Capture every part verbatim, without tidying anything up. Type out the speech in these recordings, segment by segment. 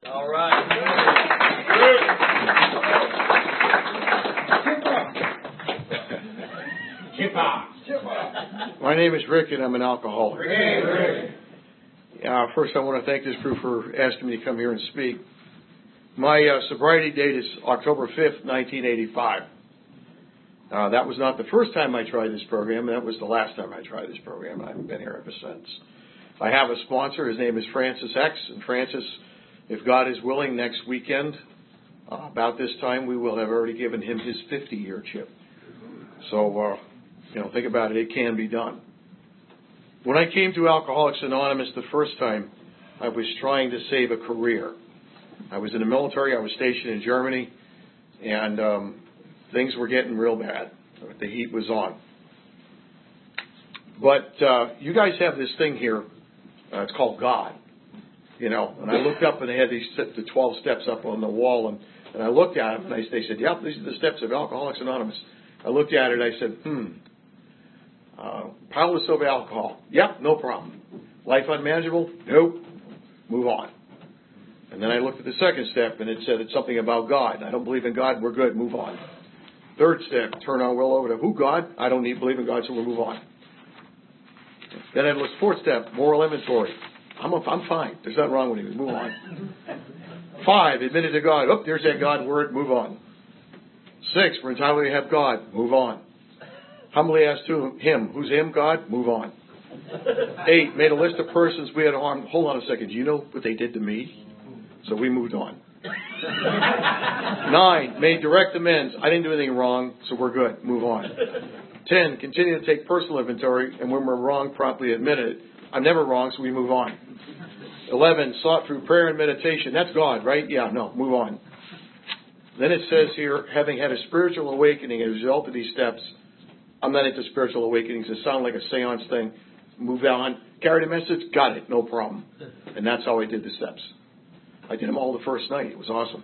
All right. My name is Rick, and I'm an alcoholic. Uh, first, I want to thank this group for asking me to come here and speak. My uh, sobriety date is October fifth, nineteen eighty-five. Uh, that was not the first time I tried this program. That was the last time I tried this program. I've been here ever since. I have a sponsor. His name is Francis X. And Francis, if God is willing, next weekend, uh, about this time, we will have already given him his fifty-year chip. So, uh, you know, think about it. It can be done. When I came to Alcoholics Anonymous the first time, I was trying to save a career. I was in the military. I was stationed in Germany, and um, things were getting real bad. The heat was on. But uh, you guys have this thing here. Uh, it's called God. You know, and I looked up, and they had these the twelve steps up on the wall, and, and I looked at them, and I, they said, "Yep, these are the steps of Alcoholics Anonymous." I looked at it, and I said, "Hmm." Uh, powerless over alcohol. Yep, no problem. Life unmanageable? Nope. Move on. And then I looked at the second step, and it said it's something about God. I don't believe in God. We're good. Move on. Third step, turn our will over to who? God? I don't need believe in God, so we'll move on. Then I looked fourth step, moral inventory. I'm a, I'm fine. There's nothing wrong with me. Move on. Five, admitted to God. Oh, there's that God word. Move on. Six, we're entitled to have God. Move on. Humbly asked to him, who's him, God? Move on. Eight, made a list of persons we had harmed. Hold on a second. Do you know what they did to me? So we moved on. Nine, made direct amends. I didn't do anything wrong, so we're good. Move on. Ten, continue to take personal inventory, and when we're wrong, promptly admit it. I'm never wrong, so we move on. Eleven, sought through prayer and meditation. That's God, right? Yeah, no, move on. Then it says here, having had a spiritual awakening as a result of these steps. I'm not into spiritual awakenings. It sounds like a seance thing. Move on. Carried a message. Got it. No problem. And that's how I did the steps. I did them all the first night. It was awesome.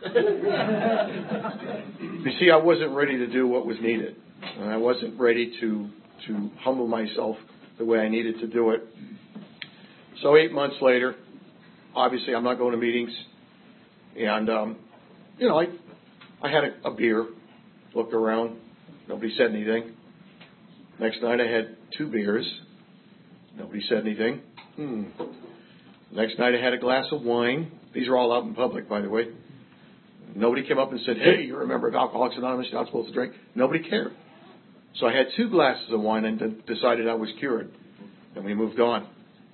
You see, I wasn't ready to do what was needed. And I wasn't ready to, to humble myself the way I needed to do it. So eight months later, obviously I'm not going to meetings. And, um, you know, I, I had a, a beer, looked around. Nobody said anything. Next night I had two beers. Nobody said anything. Hmm. Next night I had a glass of wine. These are all out in public, by the way. Nobody came up and said, "Hey, you're a member of Alcoholics Anonymous, you're not supposed to drink." Nobody cared. So I had two glasses of wine and d- decided I was cured. And we moved on.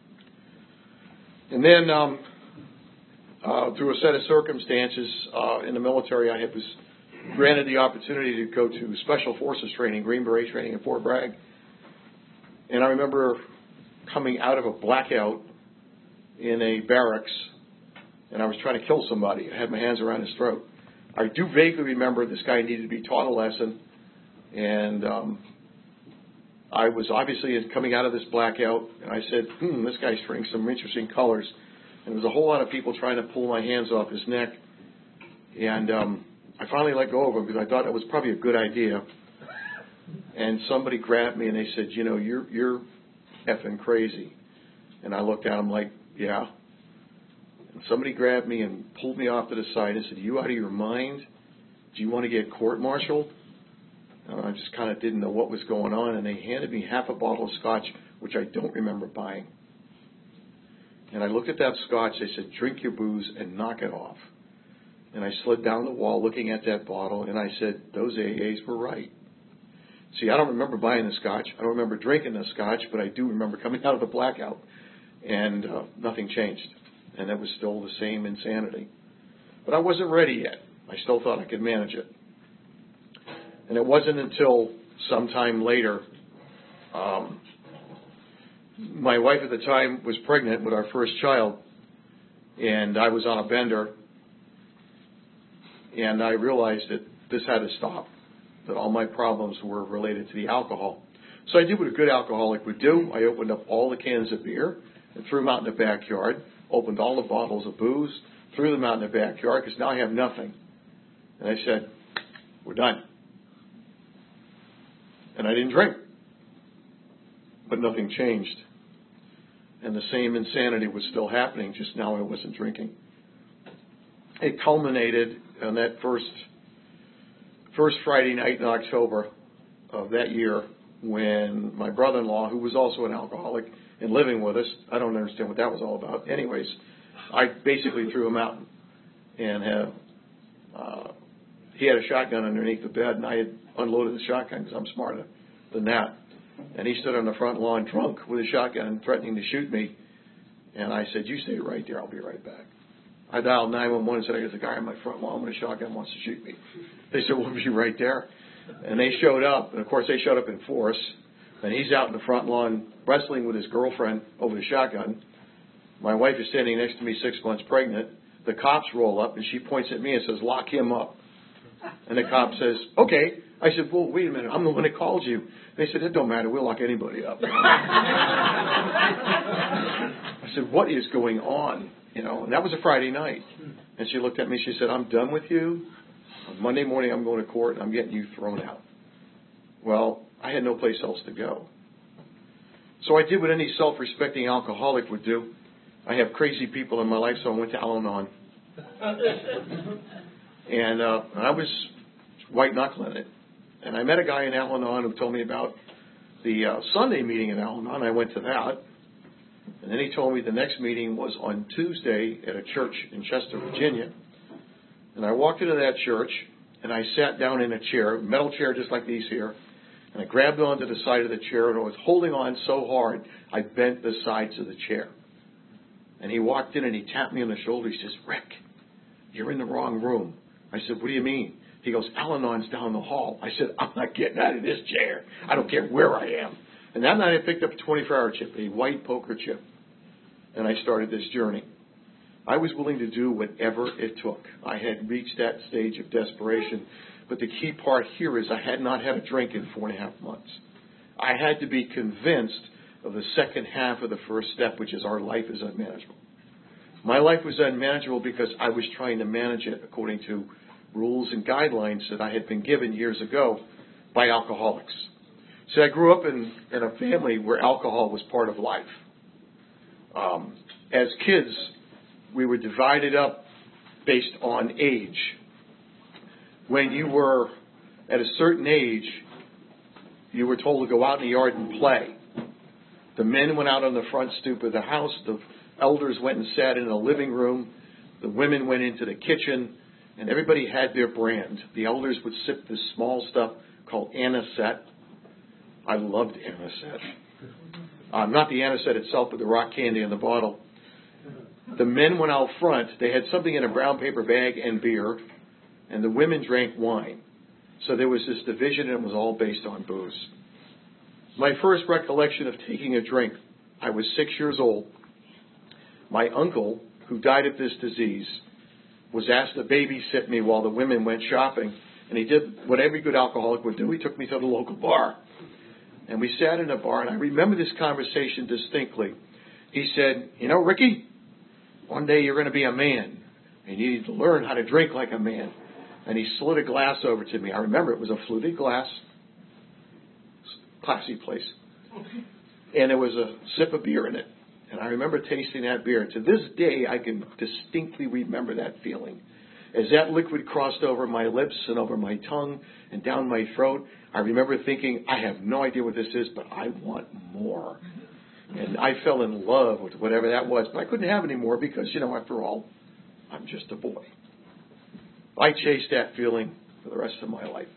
And then um, uh, through a set of circumstances uh, in the military, I had was granted the opportunity to go to Special Forces training, Green Beret training in Fort Bragg. And I remember coming out of a blackout in a barracks, and I was trying to kill somebody. I had my hands around his throat. I do vaguely remember this guy needed to be taught a lesson, and um, I was obviously coming out of this blackout, and I said, hmm, this guy's showing some interesting colors. And there was a whole lot of people trying to pull my hands off his neck, and um, I finally let go of him because I thought it was probably a good idea. And somebody grabbed me and they said, you know, you're you're effing crazy. And I looked at him like, yeah. And somebody grabbed me and pulled me off to the side and said, you out of your mind? Do you want to get court-martialed? And I just kind of didn't know what was going on. And they handed me half a bottle of scotch, which I don't remember buying. And I looked at that scotch. They said, drink your booze and knock it off. And I slid down the wall looking at that bottle, and I said, those A As were right. See, I don't remember buying the scotch. I don't remember drinking the scotch, but I do remember coming out of the blackout, and uh, nothing changed. And it was still the same insanity. But I wasn't ready yet. I still thought I could manage it. And it wasn't until sometime later, um, my wife at the time was pregnant with our first child, and I was on a bender. And I realized that this had to stop, that all my problems were related to the alcohol. So I did what a good alcoholic would do. I opened up all the cans of beer and threw them out in the backyard, opened all the bottles of booze, threw them out in the backyard because now I have nothing. And I said, we're done. And I didn't drink. But nothing changed. And the same insanity was still happening, just now I wasn't drinking. it culminated on that first first Friday night in October of that year when my brother-in-law, who was also an alcoholic and living with us, I don't understand what that was all about. Anyways, I basically threw him out and have, uh, he had a shotgun underneath the bed, and I had unloaded the shotgun because I'm smarter than that. And he stood on the front lawn drunk with a shotgun threatening to shoot me. And I said, you stay right there, I'll be right back. I dialed nine one one and said, I got a guy on my front lawn with a shotgun wants to shoot me. They said, we'll be right there. And they showed up, and of course they showed up in force. And he's out in the front lawn wrestling with his girlfriend over the shotgun. My wife is standing next to me, six months pregnant. The cops roll up, and she points at me and says, lock him up. And the cop says, okay. I said, well, wait a minute, I'm the one that called you. They said, it don't matter, we'll lock anybody up. I said, what is going on? You know, and that was a Friday night. And she looked at me, she said, I'm done with you. On Monday morning, I'm going to court, and I'm getting you thrown out. Well, I had no place else to go. So I did what any self-respecting alcoholic would do. I have crazy people in my life, so I went to Al-Anon. and uh, I was white-knuckling it. And I met a guy in Al-Anon who told me about the uh, Sunday meeting in Al-Anon. I went to that. And then he told me the next meeting was on Tuesday at a church in Chester, Virginia. And I walked into that church, and I sat down in a chair, a metal chair just like these here. And I grabbed onto the side of the chair, and I was holding on so hard, I bent the sides of the chair. And he walked in, and he tapped me on the shoulder. He says, Rick, you're in the wrong room. I said, what do you mean? He goes, Al-Anon's down the hall. I said, I'm not getting out of this chair. I don't care where I am. And that night I picked up a twenty-four hour chip, a white poker chip. And I started this journey. I was willing to do whatever it took. I had reached that stage of desperation. But the key part here is I had not had a drink in four and a half months. I had to be convinced of the second half of the first step, which is our life is unmanageable. My life was unmanageable because I was trying to manage it according to rules and guidelines that I had been given years ago by alcoholics. So I grew up in, in a family where alcohol was part of life. Um, as kids, we were divided up based on age. When you were at a certain age, you were told to go out in the yard and play. The men went out on the front stoop of the house. The elders went and sat in the living room. The women went into the kitchen. And everybody had their brand. The elders would sip this small stuff called anisette. I loved anisette. Um, not the anisette itself, but the rock candy in the bottle. The men went out front. They had something in a brown paper bag and beer. And the women drank wine. So there was this division, and it was all based on booze. My first recollection of taking a drink, I was six years old. My uncle, who died of this disease, was asked to babysit me while the women went shopping. And he did what every good alcoholic would do. He took me to the local bar. And we sat in a bar, and I remember this conversation distinctly. He said, you know, Ricky, one day you're going to be a man. And you need to learn how to drink like a man. And he slid a glass over to me. I remember it was a fluted glass. Classy place. And there was a sip of beer in it. And I remember tasting that beer. To this day, I can distinctly remember that feeling. As that liquid crossed over my lips and over my tongue and down my throat, I remember thinking, I have no idea what this is, but I want more. And I fell in love with whatever that was. But I couldn't have any more because, you know, after all, I'm just a boy. I chased that feeling for the rest of my life.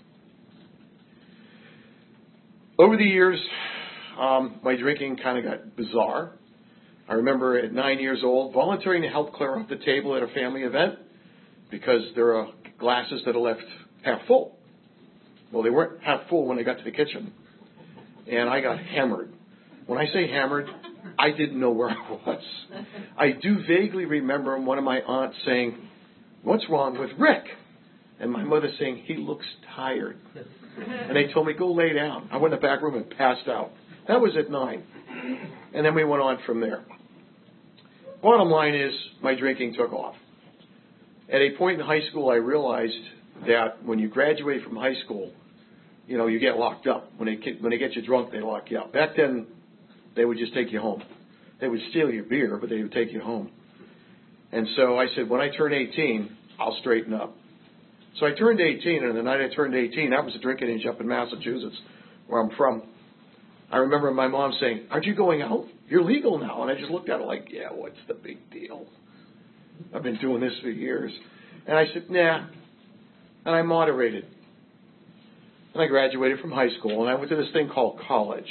Over the years, um, my drinking kind of got bizarre. I remember at nine years old volunteering to help clear off the table at a family event because there are glasses that are left half full. Well, they weren't half full when they got to the kitchen. And I got hammered. When I say hammered, I didn't know where I was. I do vaguely remember one of my aunts saying, what's wrong with Rick? And my mother saying, he looks tired. And they told me, go lay down. I went in the back room and passed out. That was at nine. And then we went on from there. Bottom line is, my drinking took off. At a point in high school, I realized that when you graduate from high school, you know, you get locked up. When they get, when they get you drunk, they lock you up. Back then, they would just take you home. They would steal your beer, but they would take you home. And so I said, when I turn eighteen, I'll straighten up. So I turned eighteen, and the night I turned eighteen, that was a drinking age up in Massachusetts, where I'm from. I remember my mom saying, aren't you going out? You're legal now. And I just looked at her like, yeah, what's the big deal? I've been doing this for years. And I said, nah. And I moderated. And I graduated from high school, and I went to this thing called college.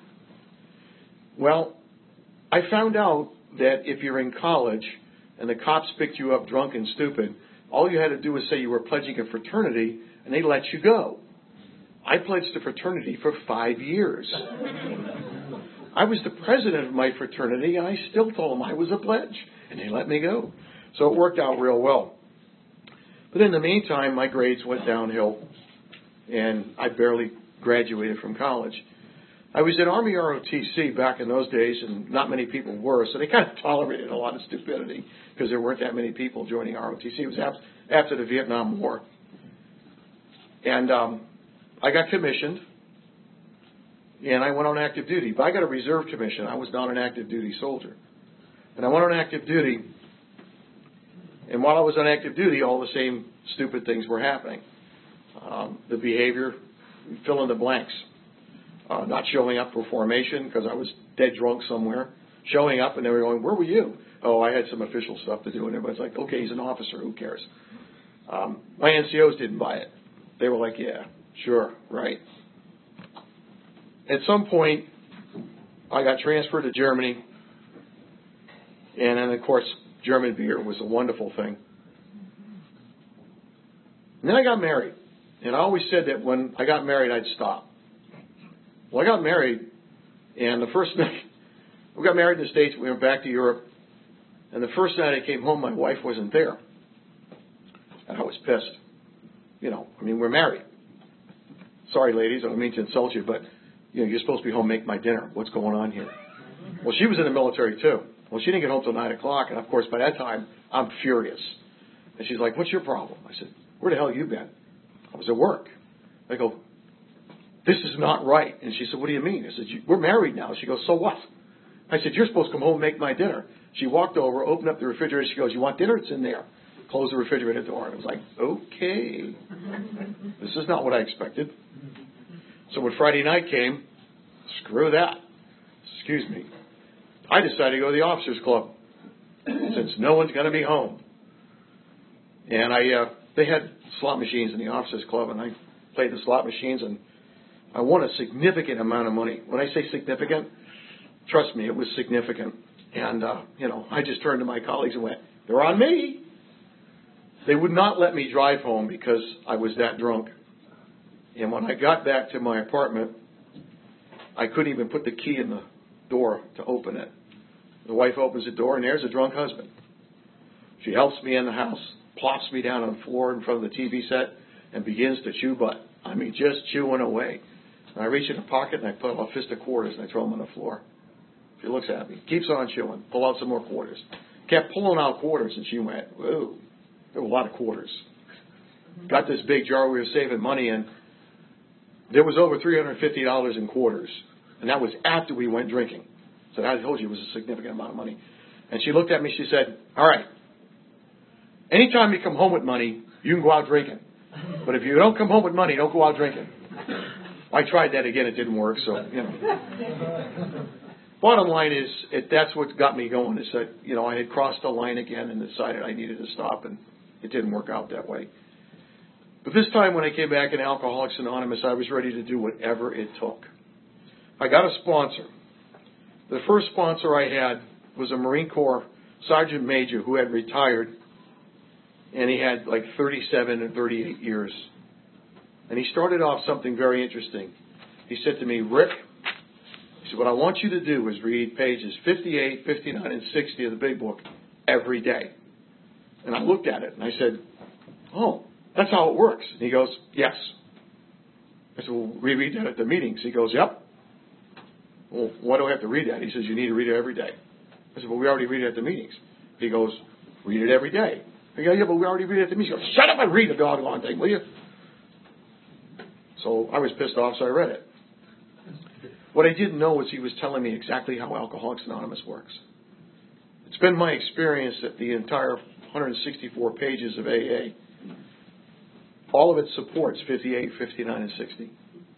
Well, I found out that if you're in college and the cops picked you up drunk and stupid, all you had to do was say you were pledging a fraternity, and they let you go. I pledged a fraternity for five years. I was the president of my fraternity, and I still told them I was a pledge, and they let me go. So it worked out real well. But in the meantime, my grades went downhill, and I barely graduated from college. I was at Army R O T C back in those days, and not many people were, so they kind of tolerated a lot of stupidity because there weren't that many people joining R O T C. It was after the Vietnam War. And um, I got commissioned, and I went on active duty. But I got a reserve commission. I was not an active duty soldier. And I went on active duty, and while I was on active duty, all the same stupid things were happening. Um, the behavior, fill in the blanks. Uh, not showing up for formation because I was dead drunk somewhere. Showing up, and they were going, where were you? Oh, I had some official stuff to do. And everybody's like, okay, he's an officer. Who cares? Um, my N C Os didn't buy it. They were like, yeah, sure, right. At some point, I got transferred to Germany. And then, of course, German beer was a wonderful thing. And then I got married. And I always said that when I got married, I'd stop. Well, I got married, and the first night, we got married in the States, we went back to Europe, and the first night I came home, my wife wasn't there. And I was pissed. You know, I mean, we're married. Sorry, ladies, I don't mean to insult you, but, you know, you're supposed to be home, make my dinner. What's going on here? Well, she was in the military, too. Well, she didn't get home till nine o'clock, and, of course, by that time, I'm furious. And she's like, what's your problem? I said, where the hell have you been? I was at work. I go, this is not right. And she said, what do you mean? I said, we're married now. She goes, so what? I said, you're supposed to come home and make my dinner. She walked over, opened up the refrigerator. She goes, you want dinner? It's in there. Closed the refrigerator door. And I was like, okay. This is not what I expected. So when Friday night came, screw that. Excuse me. I decided to go to the officers club since no one's going to be home. And I, uh, they had slot machines in the officers club, and I played the slot machines, and I won a significant amount of money. When I say significant, trust me, it was significant. And, uh, you know, I just turned to my colleagues and went, they're on me. They would not let me drive home because I was that drunk. And when I got back to my apartment, I couldn't even put the key in the door to open it. The wife opens the door, and there's a drunk husband. She helps me in the house, plops me down on the floor in front of the T V set, and begins to chew butt. I mean, just chewing away. And I reach in a pocket, and I pull out a fist of quarters, and I throw them on the floor. She looks at me, keeps on chewing, pull out some more quarters. Kept pulling out quarters, and she went, whoa, there were a lot of quarters. Got this big jar we were saving money in. There was over three hundred fifty dollars in quarters, and that was after we went drinking. So I told you it was a significant amount of money. And she looked at me, she said, all right, anytime you come home with money, you can go out drinking. But if you don't come home with money, don't go out drinking. I tried that again. It didn't work. So, you know. Bottom line is, it, that's what got me going. Is that, you know, I had crossed the line again and decided I needed to stop, and it didn't work out that way. But this time when I came back in Alcoholics Anonymous, I was ready to do whatever it took. I got a sponsor. The first sponsor I had was a Marine Corps Sergeant Major who had retired, and he had like thirty-seven and thirty-eight years. And he started off something very interesting. He said to me, Rick, he said, what I want you to do is read pages fifty-eight, fifty-nine, and sixty of the big book every day. And I looked at it, and I said, oh, that's how it works. And he goes, yes. I said, well, we read that at the meetings. He goes, yep. Well, why do I have to read that? He says, you need to read it every day. I said, well, we already read it at the meetings. He goes, read it every day. I go, yeah, but we already read it at the meetings. He goes, shut up and read the doggone thing, will you? So I was pissed off, so I read it. What I didn't know was he was telling me exactly how Alcoholics Anonymous works. It's been my experience that the entire one hundred sixty-four pages of A A. All of it supports fifty-eight, fifty-nine, and sixty.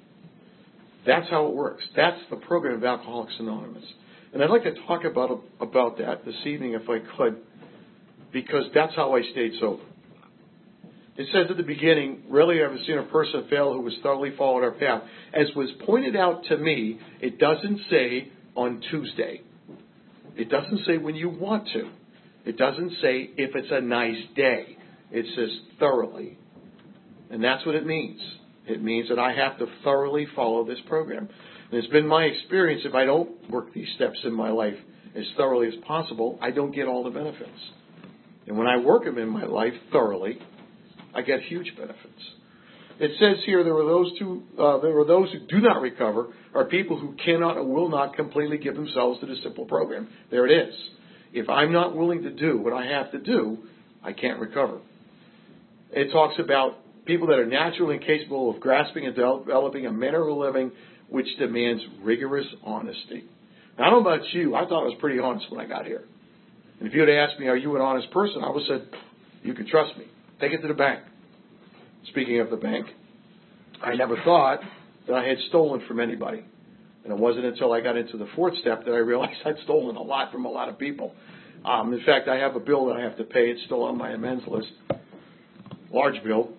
That's how it works. That's the program of Alcoholics Anonymous. And I'd like to talk about, about that this evening if I could, because that's how I stayed sober. It says at the beginning, rarely have I seen a person fail who has thoroughly followed our path. As was pointed out to me, it doesn't say on Tuesday. It doesn't say when you want to. It doesn't say if it's a nice day. It says thoroughly. And that's what it means. It means that I have to thoroughly follow this program. And it's been my experience, if I don't work these steps in my life as thoroughly as possible, I don't get all the benefits. And when I work them in my life thoroughly, I get huge benefits. It says here there are those who uh, there are those who do not recover, are people who cannot or will not completely give themselves to the simple program. There it is. If I'm not willing to do what I have to do, I can't recover. It talks about people that are naturally incapable of grasping and developing a manner of living which demands rigorous honesty. Now, I don't know about you. I thought I was pretty honest when I got here. And if you had asked me, are you an honest person? I would have said, you can trust me. Take it to the bank. Speaking of the bank, I never thought that I had stolen from anybody. And it wasn't until I got into the fourth step that I realized I'd stolen a lot from a lot of people. Um, in fact, I have a bill that I have to pay. It's still on my amends list. Large bill.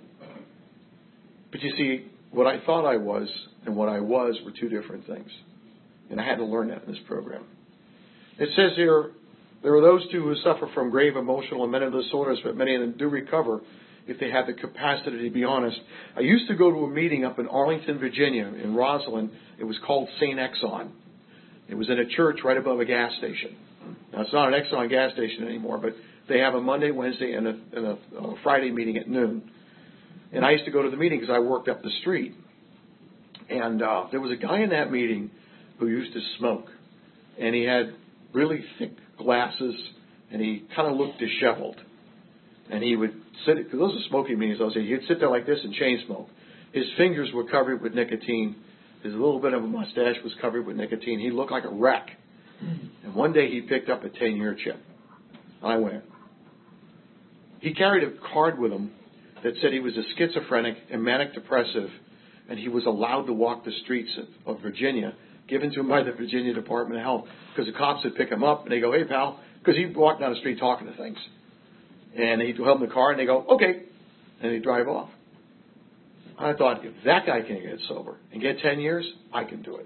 But you see, what I thought I was and what I was were two different things. And I had to learn that in this program. It says here, there are those two who suffer from grave emotional and mental disorders, but many of them do recover if they have the capacity to be honest. I used to go to a meeting up in Arlington, Virginia, in Rosslyn. It was called Saint Exxon. It was in a church right above a gas station. Now, it's not an Exxon gas station anymore, but they have a Monday, Wednesday, and a, and a, a Friday meeting at noon. And I used to go to the meeting because I worked up the street. And uh, there was a guy in that meeting who used to smoke. And he had really thick glasses, and he kind of looked disheveled. And he would sit, because those are smoking meetings, I'll say, he'd sit there like this and chain smoke. His fingers were covered with nicotine. His little bit of a mustache was covered with nicotine. He looked like a wreck. And one day he picked up a ten-year chip. I went. He carried a card with him that said he was a schizophrenic and manic depressive, and he was allowed to walk the streets of, of Virginia, given to him by the Virginia Department of Health, because the cops would pick him up and they go, hey pal, because he'd walk down the street talking to things. And he'd help him in the car and they go, okay, and he'd drive off. I thought, if that guy can get sober and get ten years, I can do it.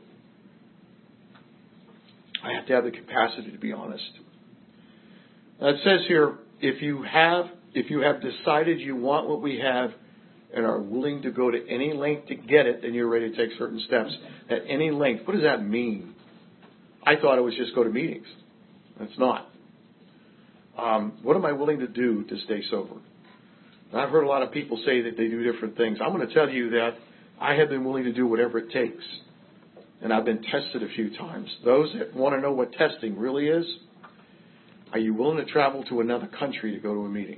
I have to have the capacity to be honest. Now it says here, if you have If you have decided you want what we have and are willing to go to any length to get it, then you're ready to take certain steps. At any length, what does that mean? I thought it was just go to meetings. It's not. Um, what am I willing to do to stay sober? And I've heard a lot of people say that they do different things. I'm going to tell you that I have been willing to do whatever it takes. And I've been tested a few times. Those that want to know what testing really is, are you willing to travel to another country to go to a meeting?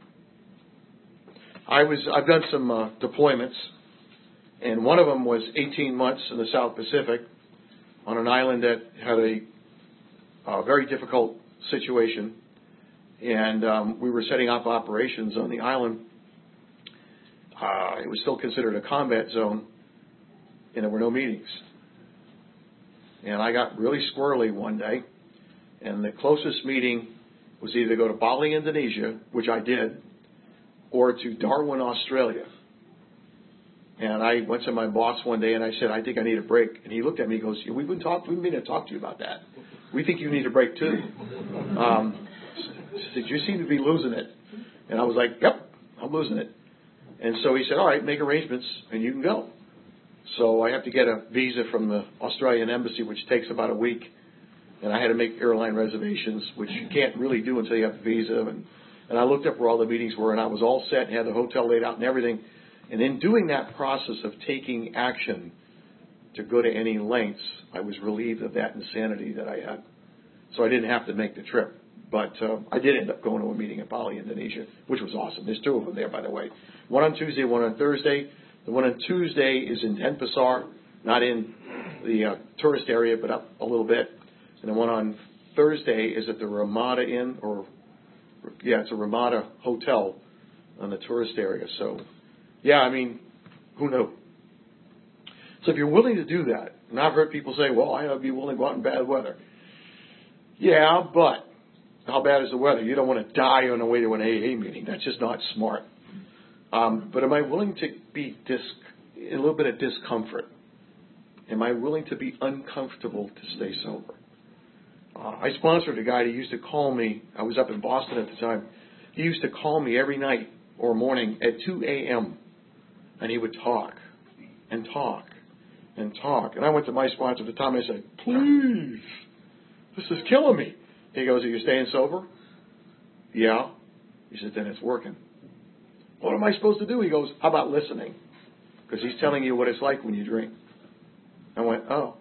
I was, I've done some uh, deployments, and one of them was eighteen months in the South Pacific on an island that had a, a very difficult situation, and um, we were setting up operations on the island. Uh, it was still considered a combat zone, and there were no meetings. And I got really squirrely one day, and the closest meeting was either to go to Bali, Indonesia, which I did, or to Darwin, Australia. And I went to my boss one day and I said, I think I need a break. And he looked at me and goes, we've been talking, we've been to talk to you about that. We think you need a break too. Um, he said, you seem to be losing it. And I was like, yep, I'm losing it. And so he said, all right, make arrangements and you can go. So I have to get a visa from the Australian embassy, which takes about a week. And I had to make airline reservations, which you can't really do until you have a visa. And, and I looked up where all the meetings were, and I was all set and had the hotel laid out and everything. And in doing that process of taking action to go to any lengths, I was relieved of that insanity that I had. So I didn't have to make the trip. But uh, I did end up going to a meeting in Bali, Indonesia, which was awesome. There's two of them there, by the way. One on Tuesday, one on Thursday. The one on Tuesday is in Denpasar, not in the uh, tourist area, but up a little bit. And the one on Thursday is at the Ramada Inn, or yeah, it's a Ramada hotel in the tourist area. So, yeah, I mean, who knew? So if you're willing to do that, and I've heard people say, well, I ought to be willing to go out in bad weather. Yeah, but how bad is the weather? You don't want to die on the way to an A A meeting. That's just not smart. Um, but am I willing to be dis- a little bit of discomfort? Am I willing to be uncomfortable to stay sober? Uh, I sponsored a guy that used to call me. I was up in Boston at the time. He used to call me every night or morning at two a.m. and he would talk and talk and talk. And I went to my sponsor at the time and I said, please, this is killing me. He goes, are you staying sober? Yeah. He said, then it's working. What am I supposed to do? He goes, how about listening? Because he's telling you what it's like when you drink. I went, oh.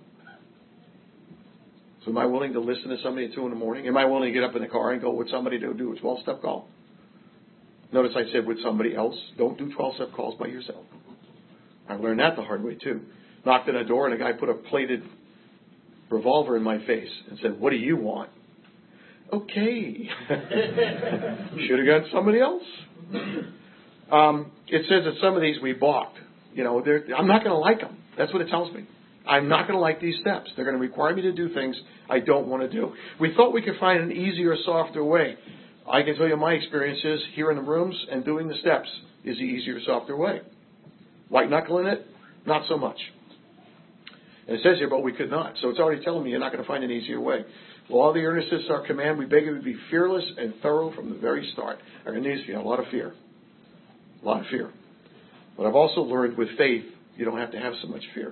So am I willing to listen to somebody at two in the morning? Am I willing to get up in the car and go with somebody to do a twelve-step call? Notice I said with somebody else. Don't do twelve-step calls by yourself. I learned that the hard way, too. Knocked on a door, and a guy put a plated revolver in my face and said, what do you want? Okay. Should have gotten somebody else. Um, it says that some of these we balked. You know, I'm not going to like them. That's what it tells me. I'm not going to like these steps. They're going to require me to do things I don't want to do. We thought we could find an easier, softer way. I can tell you my experience is here in the rooms and doing the steps is the easier, softer way. White knuckling it, not so much. And it says here, but we could not. So it's already telling me you're not going to find an easier way. Well, all the earnestness is our command. We beg you to be fearless and thorough from the very start. Our needs feel a lot of fear. A lot of fear. But I've also learned with faith, you don't have to have so much fear.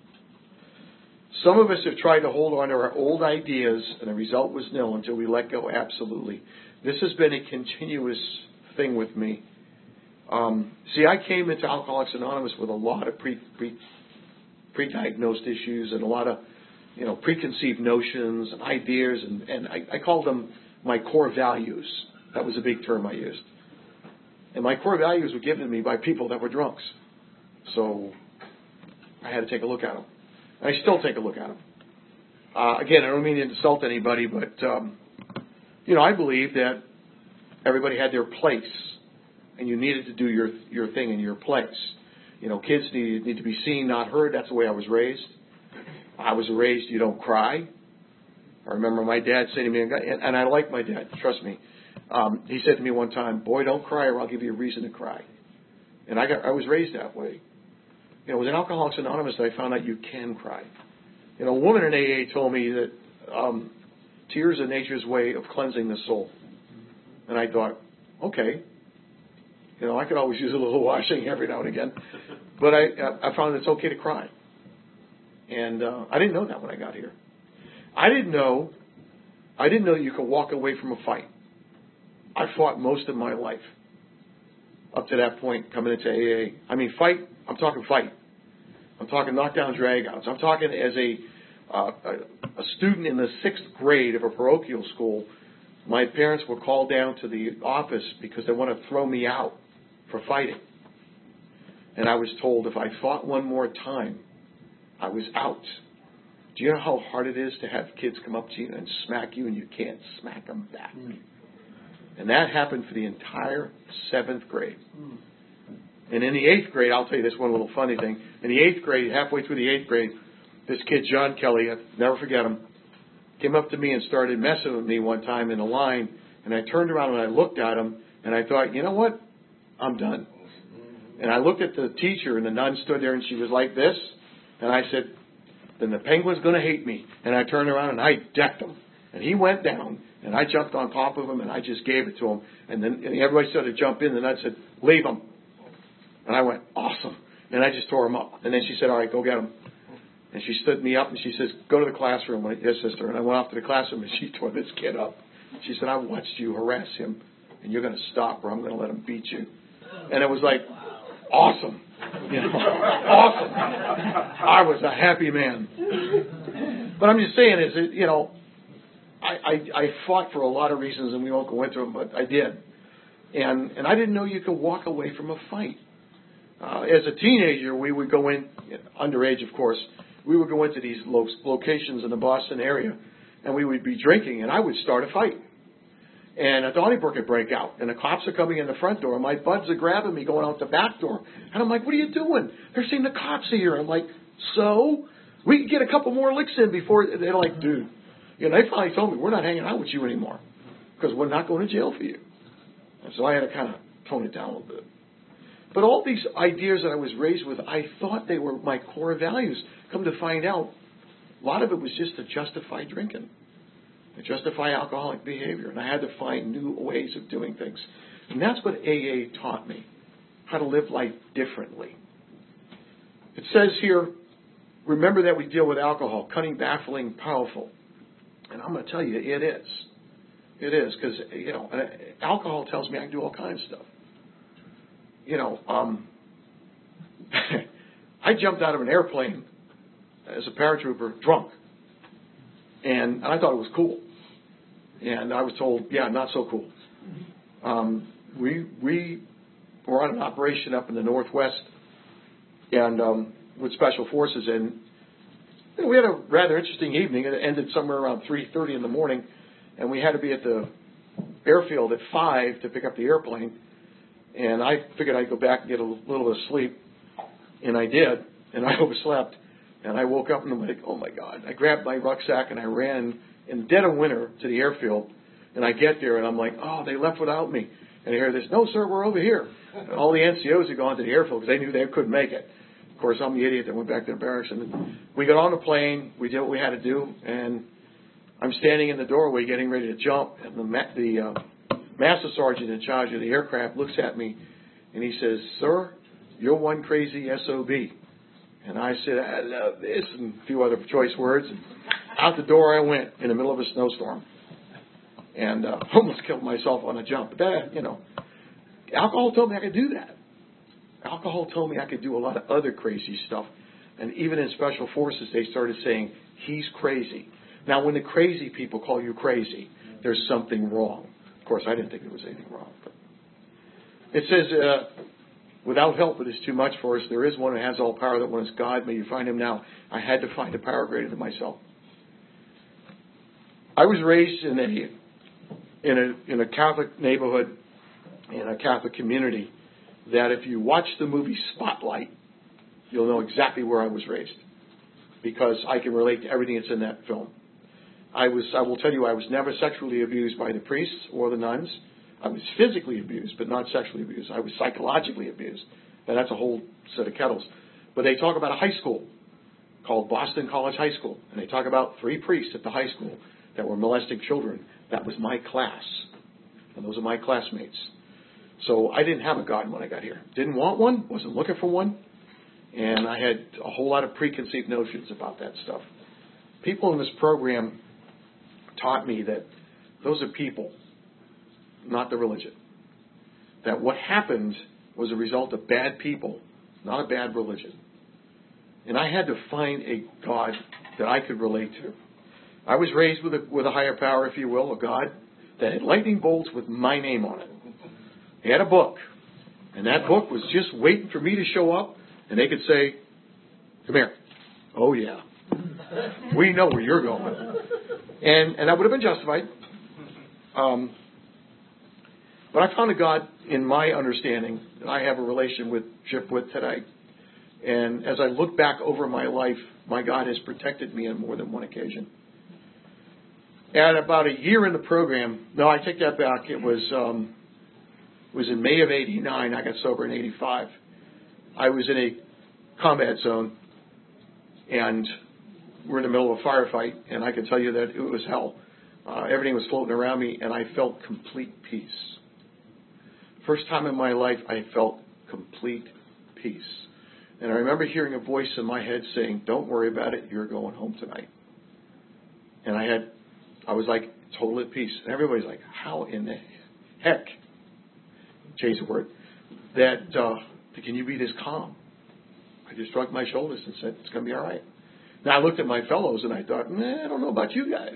Some of us have tried to hold on to our old ideas, and the result was nil until we let go absolutely. This has been a continuous thing with me. Um, see, I came into Alcoholics Anonymous with a lot of pre, pre, pre-diagnosed issues and a lot of, you know, preconceived notions and ideas, and, and I, I called them my core values. That was a big term I used. And my core values were given to me by people that were drunks. So I had to take a look at them. And I still take a look at them. Uh, again, I don't mean to insult anybody, but, um, you know, I believe that everybody had their place, and you needed to do your your thing in your place. You know, kids need, need to be seen, not heard. That's the way I was raised. I was raised, you don't cry. I remember my dad saying to me, and, and I like my dad, trust me. Um, he said to me one time, boy, don't cry or I'll give you a reason to cry. And I got I was raised that way. You know, with Alcoholics Anonymous, I found out you can cry. You know, a woman in A A told me that um, tears are nature's way of cleansing the soul. And I thought, okay. You know, I could always use a little washing every now and again. But I, I found it's okay to cry. And uh, I didn't know that when I got here. I didn't know, I didn't know you could walk away from a fight. I fought most of my life up to that point coming into A A. I mean, fight, I'm talking fight. I'm talking knockdown dragouts. I'm talking as a, uh, a, a student in the sixth grade of a parochial school, my parents were called down to the office because they want to throw me out for fighting. And I was told if I fought one more time, I was out. Do you know how hard it is to have kids come up to you and smack you and you can't smack them back? Mm. And that happened for the entire seventh grade. Mm. And in the eighth grade, I'll tell you this one little funny thing. In the eighth grade, halfway through the eighth grade, this kid, John Kelly, I'll never forget him, came up to me and started messing with me one time in a line. And I turned around and I looked at him and I thought, you know what? I'm done. And I looked at the teacher and the nun stood there and she was like this. And I said, then the penguin's going to hate me. And I turned around and I decked him. And he went down and I jumped on top of him and I just gave it to him. And then and everybody started to jump in and I said, leave him. And I went, awesome. And I just tore him up. And then she said, all right, go get him. And she stood me up and she says, go to the classroom, yes, sister. And I went off to the classroom and she tore this kid up. She said, I watched you harass him and you're going to stop or I'm going to let him beat you. And it was like, awesome. You know, awesome. I was a happy man. But I'm just saying is that, you know, I, I, I fought for a lot of reasons and we won't go into them, but I did. And, and I didn't know you could walk away from a fight. Uh, as a teenager, we would go in, underage of course, we would go into these lo- locations in the Boston area and we would be drinking and I would start a fight. And a Donnybrook would break out, and the cops are coming in the front door, and my buds are grabbing me going out the back door. And I'm like, what are you doing? They're saying the cops are here. I'm like, so? We can get a couple more licks in before, they're like, dude. You know, they finally told me, we're not hanging out with you anymore because we're not going to jail for you. And so I had to kind of tone it down a little bit. But all these ideas that I was raised with, I thought they were my core values. Come to find out, a lot of it was just to justify drinking, to justify alcoholic behavior. And I had to find new ways of doing things. And that's what A A taught me, how to live life differently. It says here, remember that we deal with alcohol, cunning, baffling, powerful. And I'm going to tell you, it is. It is, because, you know, alcohol tells me I can do all kinds of stuff. You know, um, I jumped out of an airplane as a paratrooper drunk. And I thought it was cool. And I was told, yeah, not so cool. Um, we we were on an operation up in the Northwest and um, with Special Forces. And you know, we had a rather interesting evening. It ended somewhere around three thirty in the morning. And we had to be at the airfield at five to pick up the airplane. And I figured I'd go back and get a little bit of sleep. And I did. And I overslept. And I woke up and I'm like, oh my God. I grabbed my rucksack and I ran in the dead of winter to the airfield. And I get there and I'm like, oh, they left without me. And I hear this, no, sir, we're over here. And all the N C Os had gone to the airfield because they knew they couldn't make it. Of course, I'm the idiot that went back to the barracks. And we got on the plane. We did what we had to do. And I'm standing in the doorway getting ready to jump. And the, ma- the uh, master sergeant in charge of the aircraft looks at me and he says, sir, you're one crazy S O B. And I said, I love this, and a few other choice words. And out the door I went in the middle of a snowstorm. And uh, almost killed myself on a jump. But that, you know, alcohol told me I could do that. Alcohol told me I could do a lot of other crazy stuff. And even in Special Forces, they started saying, he's crazy. Now, when the crazy people call you crazy, there's something wrong. Of course, I didn't think there was anything wrong. But it says, uh, without help, it is too much for us. There is one who has all power. That one is God. May you find him now. I had to find a power greater than myself. I was raised in a in a in a Catholic neighborhood, in a Catholic community, that if you watch the movie Spotlight, you'll know exactly where I was raised, because I can relate to everything that's in that film. I was I will tell you, I was never sexually abused by the priests or the nuns. I was physically abused, but not sexually abused. I was psychologically abused. And that's a whole set of kettles. But they talk about a high school called Boston College High School. And they talk about three priests at the high school that were molesting children. That was my class. And those are my classmates. So I didn't have a God when I got here. Didn't want one. Wasn't looking for one. And I had a whole lot of preconceived notions about that stuff. People in this program taught me that those are people, not the religion. That what happened was a result of bad people, not a bad religion. And I had to find a God that I could relate to. I was raised with a, with a higher power, if you will, a God that had lightning bolts with my name on it. He had a book. And that book was just waiting for me to show up, and they could say, come here. Oh, yeah. We know where you're going. And, and that would have been justified. Um, But I found a God in my understanding that I have a relationship with today. And as I look back over my life, my God has protected me on more than one occasion. At about a year in the program, no, I take that back. It was um, it was in May of eighty-nine. I got sober in eighty-five. I was in a combat zone, and we're in the middle of a firefight, and I can tell you that it was hell. Uh, everything was floating around me, and I felt complete peace. First time in my life, I felt complete peace. And I remember hearing a voice in my head saying, don't worry about it, you're going home tonight. And I had, I was like, total at peace. And everybody's like, how in the heck, change the word, that, uh, can you be this calm? I just shrugged my shoulders and said, it's going to be all right. Now, I looked at my fellows and I thought, nah, I don't know about you guys.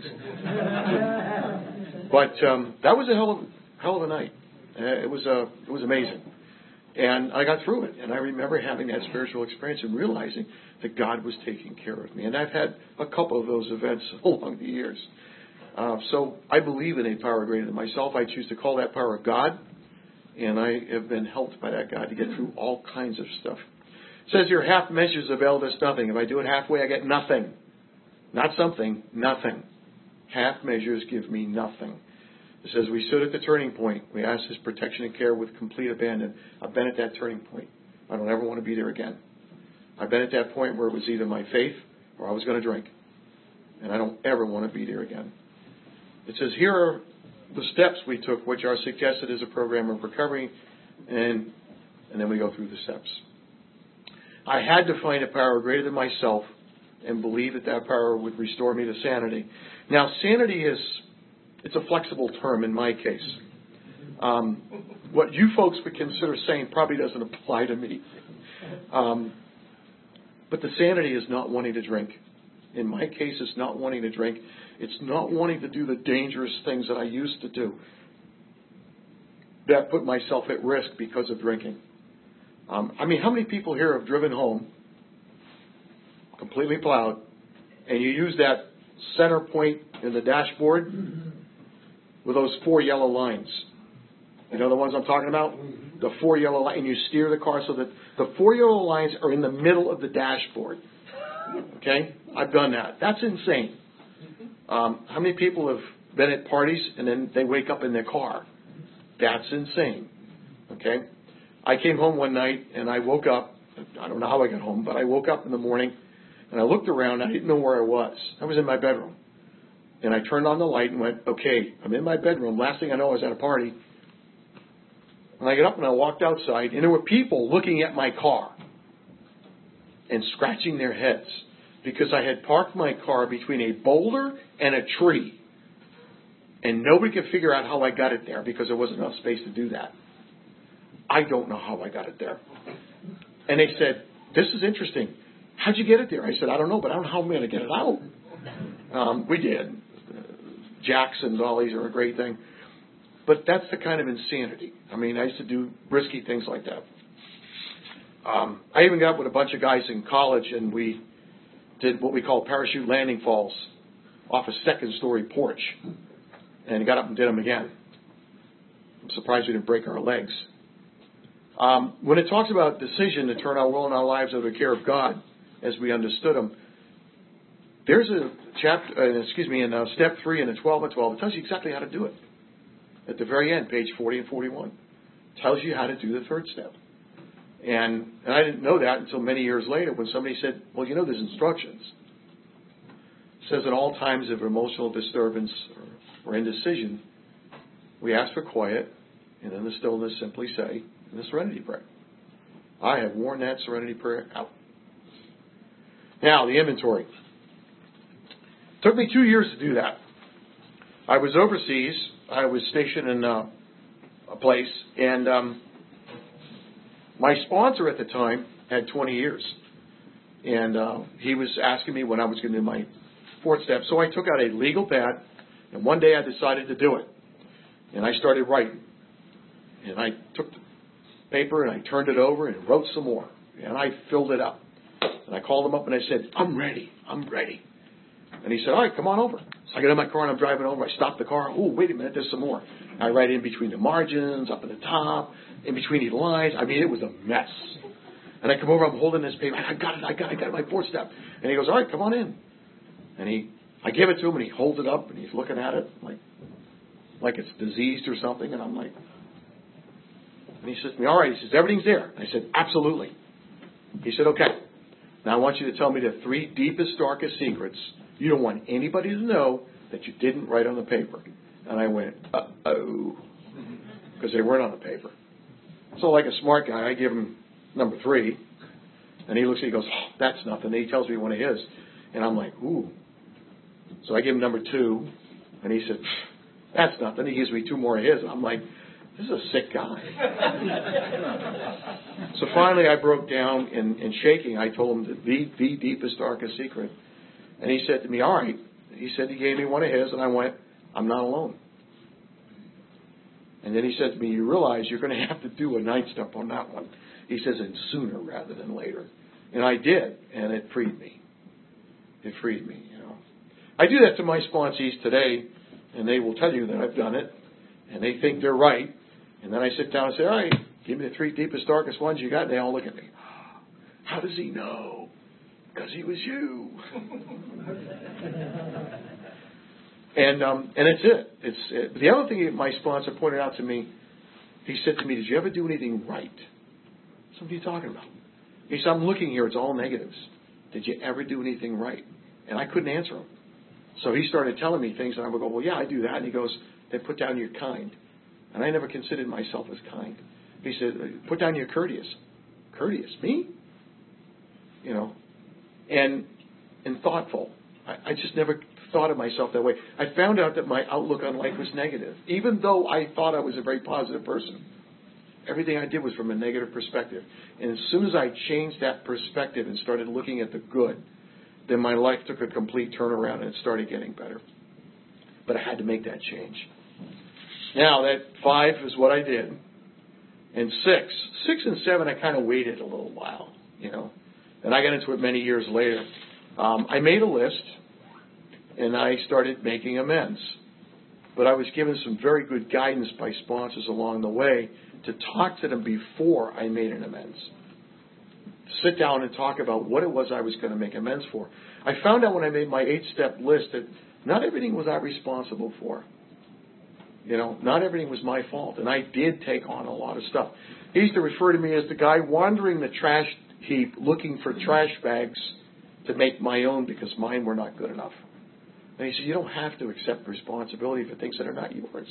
But um, that was a hell of, hell of a night. Uh, it was uh, it was amazing. And I got through it. And I remember having that spiritual experience and realizing that God was taking care of me. And I've had a couple of those events along the years. Uh, so I believe in a power greater than myself. I choose to call that power God, and I have been helped by that God to get through all kinds of stuff. It says here, half measures avail us nothing. If I do it halfway, I get nothing. Not something, nothing. Half measures give me nothing. It says we stood at the turning point. We asked His protection and care with complete abandon. I've been at that turning point. I don't ever want to be there again. I've been at that point where it was either my faith or I was going to drink. And I don't ever want to be there again. It says here are the steps we took, which are suggested as a program of recovery. And, and then we go through the steps. I had to find a power greater than myself and believe that that power would restore me to sanity. Now, sanity is, it's a flexible term in my case. Um, what you folks would consider sane probably doesn't apply to me. Um, but the sanity is not wanting to drink. In my case, it's not wanting to drink. It's not wanting to do the dangerous things that I used to do that put myself at risk because of drinking. Um, I mean, how many people here have driven home completely plowed, and you use that center point in the dashboard with those four yellow lines? You know the ones I'm talking about? The four yellow lines, and you steer the car so that the four yellow lines are in the middle of the dashboard. Okay? I've done that. That's insane. Um, how many people have been at parties and then they wake up in their car? That's insane. Okay? I came home one night and I woke up. I don't know how I got home, but I woke up in the morning and I looked around. I didn't know where I was. I was in my bedroom. And I turned on the light and went, okay, I'm in my bedroom. Last thing I know, I was at a party. And I got up and I walked outside, and there were people looking at my car and scratching their heads because I had parked my car between a boulder and a tree. And nobody could figure out how I got it there because there wasn't enough space to do that. I don't know how I got it there. And they said, this is interesting. How'd you get it there? I said, I don't know, but I don't know how I'm going to get it out. Um, we did. Jacks and dollies are a great thing. But that's the kind of insanity. I mean, I used to do risky things like that. Um, I even got with a bunch of guys in college, and we did what we call parachute landing falls off a second-story porch. And got up and did them again. I'm surprised we didn't break our legs. Um, when it talks about decision to turn our will and our lives over to the care of God, as we understood them, there's a chapter, uh, excuse me, in uh, step three in the twelve and twelve, it tells you exactly how to do it. At the very end, page forty and forty-one, it tells you how to do the third step. And, and I didn't know that until many years later when somebody said, well, you know, there's instructions. It says in all times of emotional disturbance or, or indecision, we ask for quiet, and in the stillness simply say, in the serenity prayer. I have worn that serenity prayer out. Now, the inventory. It took me two years to do that. I was overseas. I was stationed in uh, a place, and um, my sponsor at the time had twenty years. And uh, he was asking me when I was going to do my fourth step. So I took out a legal pad, and one day I decided to do it. And I started writing. And I took the paper and I turned it over and wrote some more. And I filled it up. And I called him up and I said, I'm ready. I'm ready. And he said, all right, come on over. So I get in my car and I'm driving over. I stop the car. Oh, wait a minute, there's some more. I write in between the margins, up at the top, in between the lines. I mean, it was a mess. And I come over, I'm holding this paper. I got it, I got it, I got it, my fourth step. And he goes, all right, come on in. And he, I give it to him and he holds it up and he's looking at it like, like it's diseased or something. And I'm like, and he says to me, all right, he says, everything's there. I said, absolutely. He said, okay. Now I want you to tell me the three deepest, darkest secrets you don't want anybody to know that you didn't write on the paper. And I went, uh-oh, because they weren't on the paper. So like a smart guy, I give him number three, and he looks at me and goes, oh, that's nothing. And he tells me one of his, and I'm like, ooh. So I give him number two, and he said, that's nothing. He gives me two more of his, and I'm like, this is a sick guy. So finally I broke down in, in shaking. I told him the, the deepest, darkest secret. And he said to me, all right. He said he gave me one of his, and I went, I'm not alone. And then he said to me, you realize you're going to have to do a ninth step on that one. He says, and sooner rather than later. And I did, and it freed me. It freed me, you know. I do that to my sponsees today. and they will tell you that I've done it, and they think they're right. And then I sit down and say, all right, give me the three deepest, darkest ones you got. And they all look at me. How does he know? Because he was you. and um, and it's it. It's it. The other thing that my sponsor pointed out to me, he said to me, did you ever do anything right? So what are you talking about? He said, I'm looking here. It's all negatives. Did you ever do anything right? And I couldn't answer him. So he started telling me things, and I would go, well, yeah, I do that. And he goes, then put down you're kind. And I never considered myself as kind. He said, put down you're courteous. Courteous? Me? You know, and and thoughtful. I, I just never thought of myself that way. I found out that my outlook on life was negative. Even though I thought I was a very positive person, everything I did was from a negative perspective. And as soon as I changed that perspective and started looking at the good, then my life took a complete turnaround and it started getting better. But I had to make that change. Now, that five is what I did. And six. Six and seven, I kind of waited a little while, you know. And I got into it many years later. Um, I made a list, and I started making amends. But I was given some very good guidance by sponsors along the way to talk to them before I made an amends. Sit down and talk about what it was I was going to make amends for. I found out when I made my eight-step list that not everything was I responsible for. You know, not everything was my fault. And I did take on a lot of stuff. He used to refer to me as the guy wandering the trash heap looking for trash bags to make my own because mine were not good enough. And he said, you don't have to accept responsibility for things that are not yours.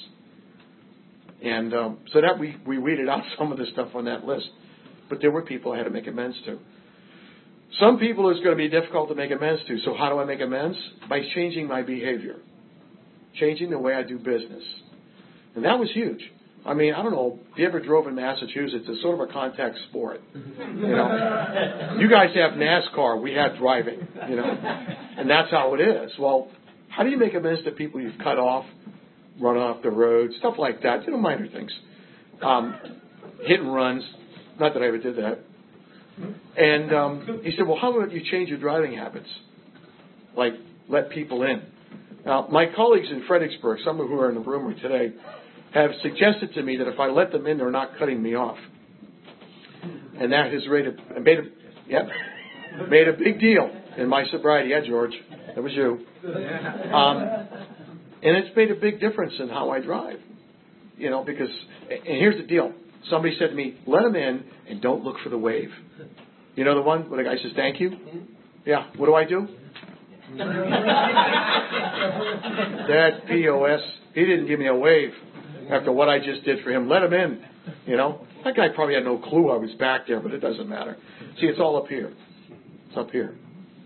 And um, so that we, we weeded out some of the stuff on that list. But there were people I had to make amends to. Some people it's going to be difficult to make amends to. So how do I make amends? By changing my behavior. Changing the way I do business. And that was huge. I mean, I don't know, if you ever drove in Massachusetts, it's sort of a contact sport. You know, you guys have NASCAR, we have driving, you know, and that's how it is. Well, how do you make amends to people you've cut off, run off the road, stuff like that, you know, minor things. Um, hit and runs, not that I ever did that. And um, he said, well, how about you change your driving habits? Like, let people in. Now, my colleagues in Fredericksburg, some of who are in the room today, have suggested to me that if I let them in, they're not cutting me off. And that has made a, made a, yep, made a big deal in my sobriety. Yeah, George, that was you. Um, and it's made a big difference in how I drive. You know, because, and here's the deal. Somebody said to me, let them in and don't look for the wave. You know the one where the guy says, thank you? Yeah, what do I do? That P O S, he didn't give me a wave after what I just did for him. Let him in, you know. That guy probably had no clue I was back there, but it doesn't matter. See, it's all up here. It's up here.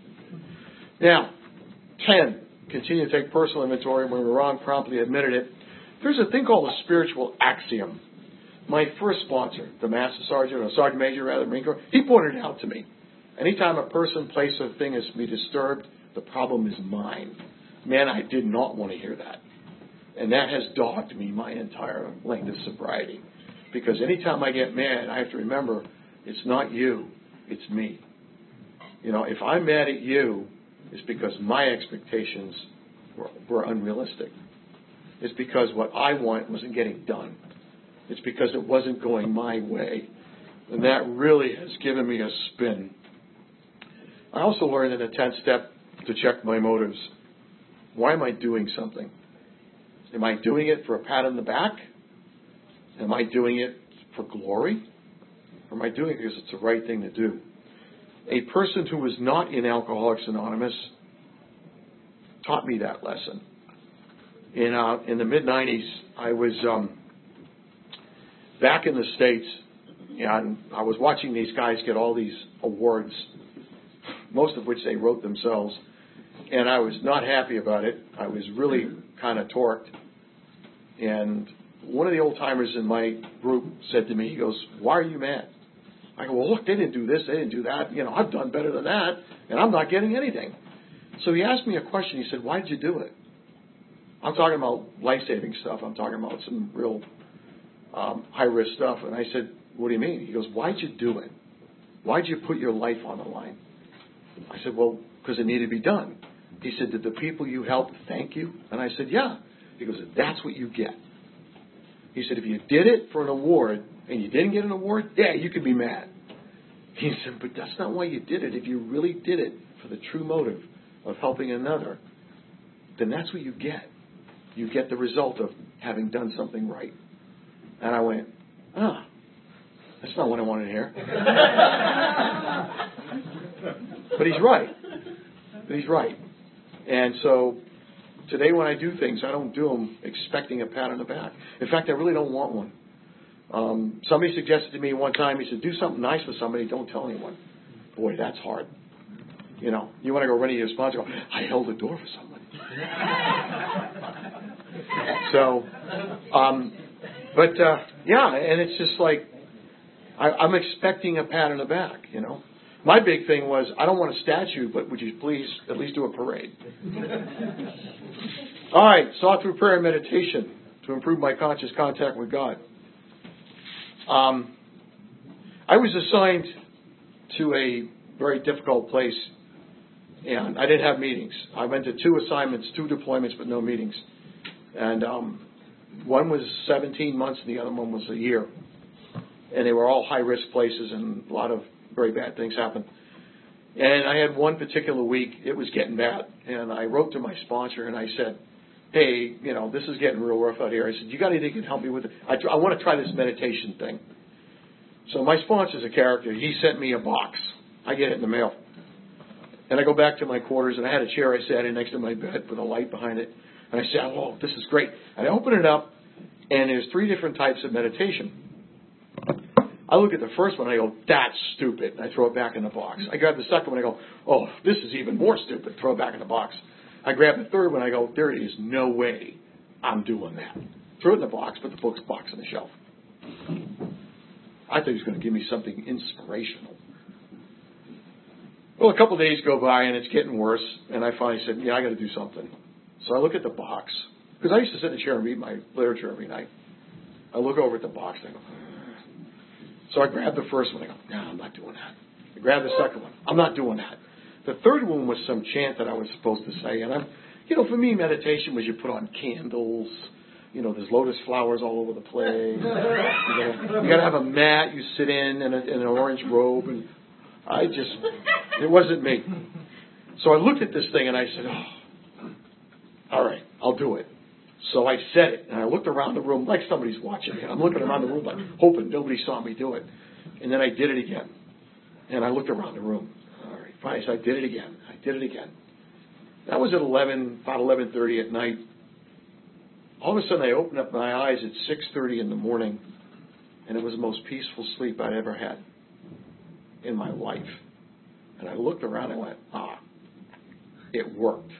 Now, ten, continue to take personal inventory. When we're wrong, promptly admitted it. There's a thing called a spiritual axiom. My first sponsor, the Master Sergeant, or Sergeant Major rather, Marine Corps, he pointed it out to me. Anytime a person, place, or thing is to be disturbed, the problem is mine. Man, I did not want to hear that. And that has dogged me my entire length of sobriety. Because anytime I get mad, I have to remember, it's not you, it's me. You know, if I'm mad at you, it's because my expectations were, were unrealistic. It's because what I want wasn't getting done. It's because it wasn't going my way. And that really has given me a spin. I also learned in the tenth step to check my motives. Why am I doing something? Am I doing it for a pat on the back? Am I doing it for glory? Or am I doing it because it's the right thing to do? A person who was not in Alcoholics Anonymous taught me that lesson. In uh, in the mid nineties, I was um, back in the States, and I was watching these guys get all these awards, most of which they wrote themselves, and I was not happy about it. I was really kind of torqued. And one of the old timers in my group said to me, he goes, "Why are you mad?" I go, "Well, look, they didn't do this, they didn't do that. You know, I've done better than that, and I'm not getting anything." So he asked me a question. He said, "Why did you do it?" I'm talking about life-saving stuff. I'm talking about some real um, high-risk stuff. And I said, "What do you mean?" He goes, "Why'd you do it? Why'd you put your life on the line?" I said, "Well, because it needed to be done." He said, "Did the people you helped thank you?" And I said, "Yeah." He goes, that's what you get. He said, if you did it for an award and you didn't get an award, yeah, you could be mad. He said, but that's not why you did it. If you really did it for the true motive of helping another, then that's what you get. You get the result of having done something right. And I went, ah, that's not what I wanted to hear. But he's right. But he's right. And so today when I do things, I don't do them expecting a pat on the back. In fact, I really don't want one. Um, somebody suggested to me one time, he said, do something nice for somebody, don't tell anyone. Boy, that's hard. You know, you want to go run to your sponsor, go, I held the door for someone. So, um, but, uh, yeah, and it's just like, I, I'm expecting a pat on the back, you know. My big thing was, I don't want a statue, but would you please at least do a parade? All right, sought through prayer and meditation to improve my conscious contact with God. Um, I was assigned to a very difficult place, and I didn't have meetings. I went to two assignments, two deployments, but no meetings. And um, one was seventeen months, and the other one was a year. And they were all high-risk places, and a lot of very bad things happened. And I had one particular week, it was getting bad. And I wrote to my sponsor, and I said, hey, you know, this is getting real rough out here. I said, you got anything that can help me with it? I, I want to try this meditation thing. So my sponsor's a character. He sent me a box. I get it in the mail. And I go back to my quarters, and I had a chair I sat in next to my bed with a light behind it. And I said, oh, this is great. And I open it up, and there's three different types of meditation. I look at the first one, and I go, that's stupid. And I throw it back in the box. I grab the second one, and I go, oh, this is even more stupid. Throw it back in the box. I grab the third one, and I go, there is no way I'm doing that. Throw it in the box, put the book's box on the shelf. I thought he was going to give me something inspirational. Well, a couple of days go by, and it's getting worse, and I finally said, yeah, I got to do something. So I look at the box, because I used to sit in the chair and read my literature every night. I look over at the box, and I go, so I grab the first one. I go, no, I'm not doing that. I grab the second one. I'm not doing that. The third one was some chant that I was supposed to say. And I'm, you know, for me, meditation was you put on candles. You know, there's lotus flowers all over the place. You know, you got to have a mat you sit in and, a, and an orange robe. And I just, it wasn't me. So I looked at this thing and I said, oh, all right, I'll do it. So I said it, and I looked around the room like somebody's watching me. I'm looking around the room like hoping nobody saw me do it. And then I did it again. And I looked around the room. All right, fine. So I did it again. I did it again. That was at eleven, about eleven thirty at night. All of a sudden, I opened up my eyes at six thirty in the morning, and it was the most peaceful sleep I'd ever had in my life. And I looked around and went, ah, it worked.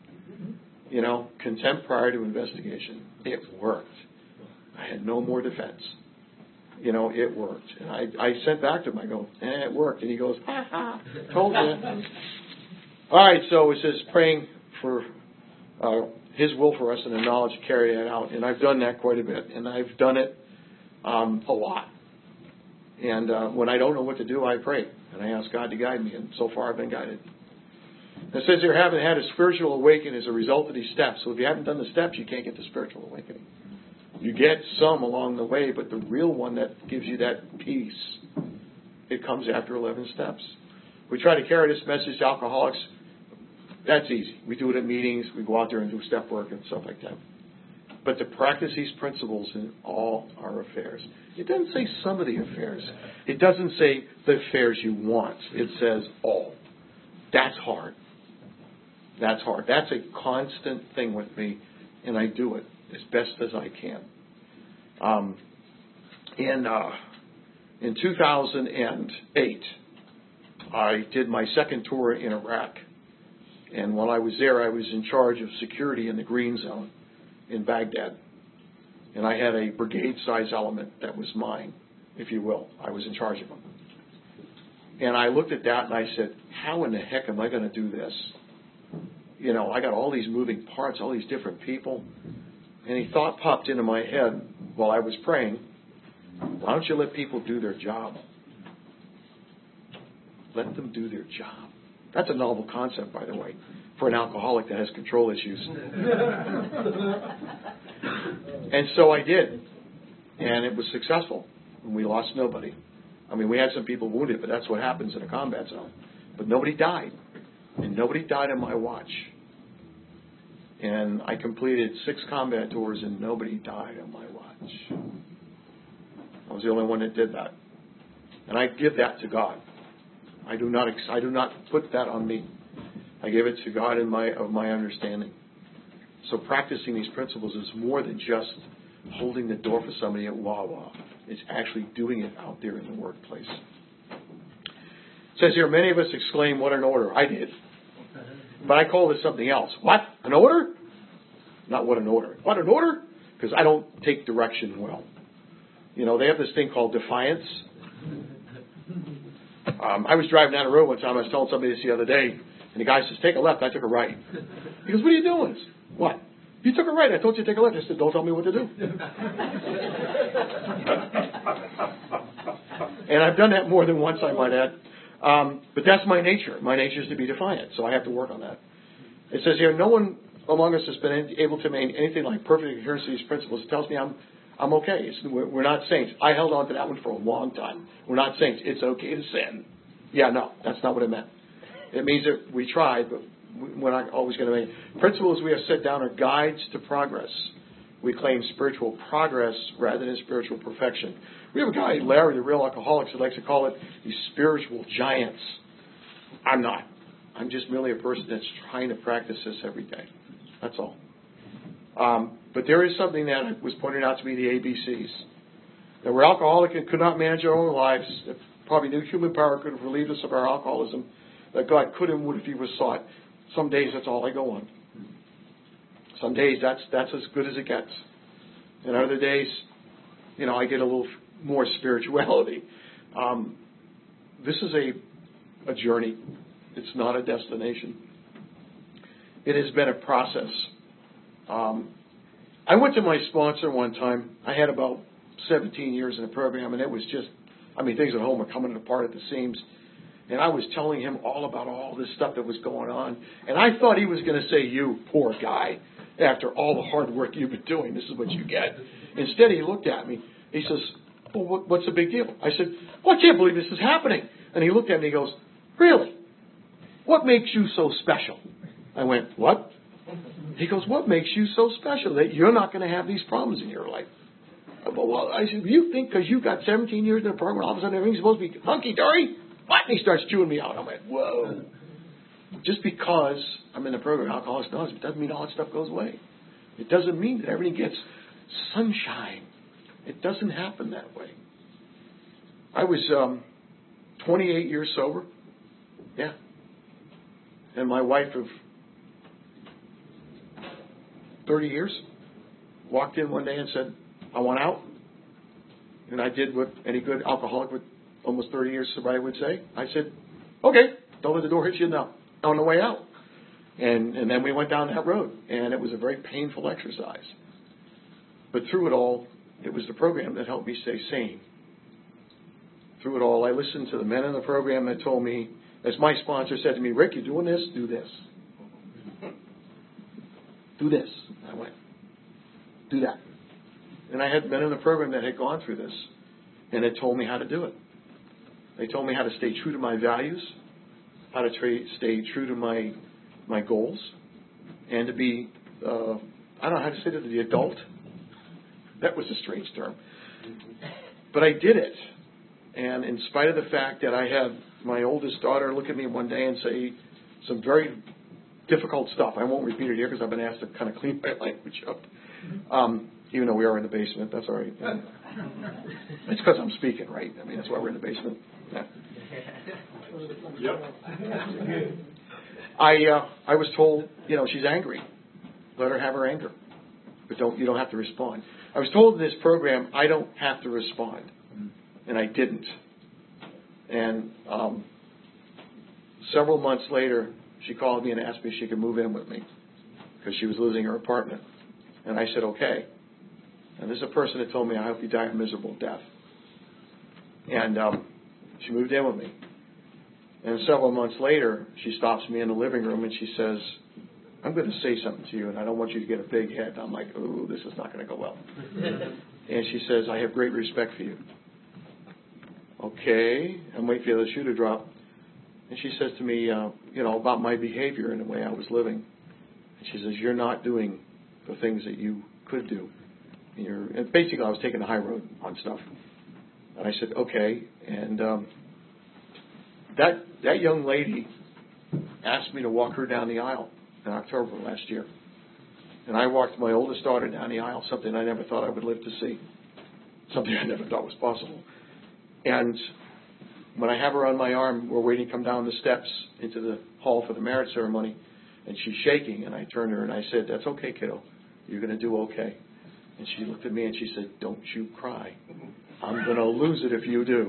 You know, contempt prior to investigation. It worked. I had no more defense. You know, it worked. And I, I sent back to him, I go, eh, it worked. And he goes, ha ha, told you. All right, so it says praying for uh, his will for us and the knowledge to carry that out. And I've done that quite a bit. And I've done it um, a lot. And uh, when I don't know what to do, I pray. And I ask God to guide me. And so far I've been guided. It says you haven't had a spiritual awakening as a result of these steps. So if you haven't done the steps, you can't get the spiritual awakening. You get some along the way, but the real one that gives you that peace, it comes after eleven steps. We try to carry this message to alcoholics. That's easy. We do it at meetings. We go out there and do step work and stuff like that. But to practice these principles in all our affairs. It doesn't say some of the affairs. It doesn't say the affairs you want. It says all. That's hard. That's hard. That's a constant thing with me, and I do it as best as I can. Um, in uh, in two thousand eight, I did my second tour in Iraq, and while I was there, I was in charge of security in the Green Zone in Baghdad, and I had a brigade-size element that was mine, if you will. I was in charge of them. And I looked at that and I said, how in the heck am I going to do this? You know, I got all these moving parts, all these different people. And a thought popped into my head while I was praying, why don't you let people do their job? Let them do their job. That's a novel concept, by the way. for an alcoholic that has control issues. And so I did. And it was successful. And we lost nobody. I mean, we had some people wounded, but that's what happens in a combat zone. But nobody died. And nobody died on my watch. And I completed six combat tours, and nobody died on my watch. I was the only one that did that. And I give that to God. I do not I do not put that on me. I give it to God in my of my understanding. So practicing these principles is more than just holding the door for somebody at Wawa. It's actually doing it out there in the workplace. It says here, many of us exclaim, "What an order!" I did. But I call this something else. What? An order? Not what an order. What an order? Because I don't take direction well. You know, they have this thing called defiance. Um, I was driving down the road one time. I was telling somebody this the other day. And the guy says, take a left. I took a right. He goes, what are you doing? I said, what? You took a right. I told you to take a left. I said, don't tell me what to do. And I've done that more than once, I might add. Um, but that's my nature. My nature is to be defiant, so I have to work on that. It says here, no one among us has been able to maintain anything like perfect adherence to these principles. It tells me I'm I'm okay. It's, we're, we're not saints. I held on to that one for a long time. We're not saints. It's okay to sin. Yeah, no, that's not what it meant. It means that we tried, but we're not always going to make. Principles we have set down are guides to progress. We claim spiritual progress rather than spiritual perfection. We have a guy, Larry, the real alcoholic, who likes to call it these spiritual giants. I'm not. I'm just merely a person that's trying to practice this every day. That's all. Um, but there is something that was pointed out to me, the A B Cs. That we're alcoholic and could not manage our own lives. If probably no human power could have relieved us of our alcoholism. That God could and would if He was sought. Some days that's all I go on. Some days that's that's as good as it gets. And other days, you know, I get a little more spirituality. Um, this is a a journey. It's not a destination. It has been a process. Um, I went to my sponsor one time. I had about seventeen years in the program, and it was just, I mean, things at home were coming apart at the seams. And I was telling him all about all this stuff that was going on. And I thought he was going to say, you poor guy, after all the hard work you've been doing, this is what you get. Instead, he looked at me. He says, well, what, what's the big deal? I said, well, I can't believe this is happening. And he looked at me and he goes, really? What makes you so special? I went, what? He goes, what makes you so special that you're not going to have these problems in your life? Well, I said, you think because you've got seventeen years in the program, all of a sudden everything's supposed to be hunky-dory? What? And he starts chewing me out. I'm like, whoa. Just because I'm in the program, Alcoholics Anonymous, it doesn't mean all that stuff goes away. It doesn't mean that everything gets sunshine. It doesn't happen that way. I was um, twenty-eight years sober. Yeah. And my wife of thirty years walked in one day and said, I want out. And I did what any good alcoholic with almost thirty years sobriety would say. I said, okay, don't let the door hit you now on the way out. And and then we went down that road. And it was a very painful exercise. But through it all, it was the program that helped me stay sane. Through it all, I listened to the men in the program that told me, as my sponsor said to me, Rick, you're doing this, do this. Do this. I went, do that. And I had men in the program that had gone through this and had told me how to do it. They told me how to stay true to my values, how to tra- stay true to my my goals, and to be, uh, I don't know how to say that, the adult. That was a strange term. But I did it. And in spite of the fact that I had my oldest daughter look at me one day and say some very difficult stuff. I won't repeat it here because I've been asked to kind of clean my language up. Um, even though we are in the basement, that's all right. It's because I'm speaking, right? I mean, that's why we're in the basement. Yeah. Yep. I uh, I was told, you know, she's angry. Let her have her anger, but don't you don't have to respond. I was told in this program I don't have to respond, and I didn't. And um, several months later, she called me and asked me if she could move in with me because she was losing her apartment, and I said okay. And this is a person that told me, I hope you die a miserable death. And um, she moved in with me. And several months later, she stops me in the living room and she says, I'm going to say something to you, and I don't want you to get a big head. I'm like, ooh, this is not going to go well. And she says, I have great respect for you. Okay. I'm waiting for the other shoe to drop. And she says to me, uh, you know, about my behavior and the way I was living. And she says, you're not doing the things that you could do. And, you're, and basically, I was taking the high road on stuff. And I said, okay. And um, that that young lady asked me to walk her down the aisle in October last year. And I walked my oldest daughter down the aisle, something I never thought I would live to see, something I never thought was possible. And when I have her on my arm, we're waiting to come down the steps into the hall for the marriage ceremony, and she's shaking, and I turned to her and I said, that's okay, kiddo. You're going to do okay. And she looked at me and she said, don't you cry. I'm going to lose it if you do.